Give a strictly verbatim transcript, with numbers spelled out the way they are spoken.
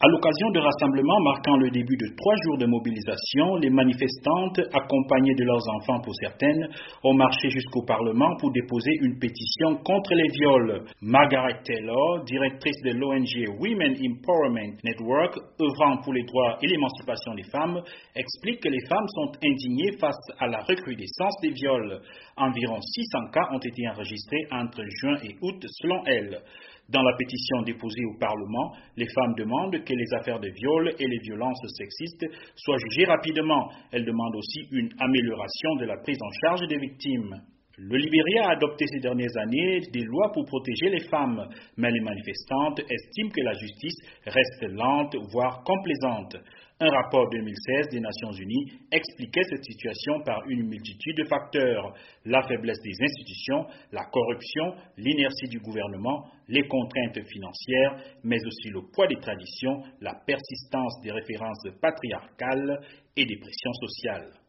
À l'occasion de rassemblements marquant le début de trois jours de mobilisation, les manifestantes, accompagnées de leurs enfants pour certaines, ont marché jusqu'au Parlement pour déposer une pétition contre les viols. Margaret Taylor, directrice de l'O N G Women Empowerment Network, œuvrant pour les droits et l'émancipation des femmes, explique que les femmes sont indignées face à la recrudescence des viols. Environ six cents cas ont été enregistrés entre juin et août selon elle. Dans la pétition déposée au Parlement, les femmes demandent que les affaires de viol et les violences sexistes soient jugées rapidement. Elles demandent aussi une amélioration de la prise en charge des victimes. Le Libéria a adopté ces dernières années des lois pour protéger les femmes, mais les manifestantes estiment que la justice reste lente, voire complaisante. Un rapport deux mille seize des Nations Unies expliquait cette situation par une multitude de facteurs: la faiblesse des institutions, la corruption, l'inertie du gouvernement, les contraintes financières, mais aussi le poids des traditions, la persistance des références patriarcales et des pressions sociales.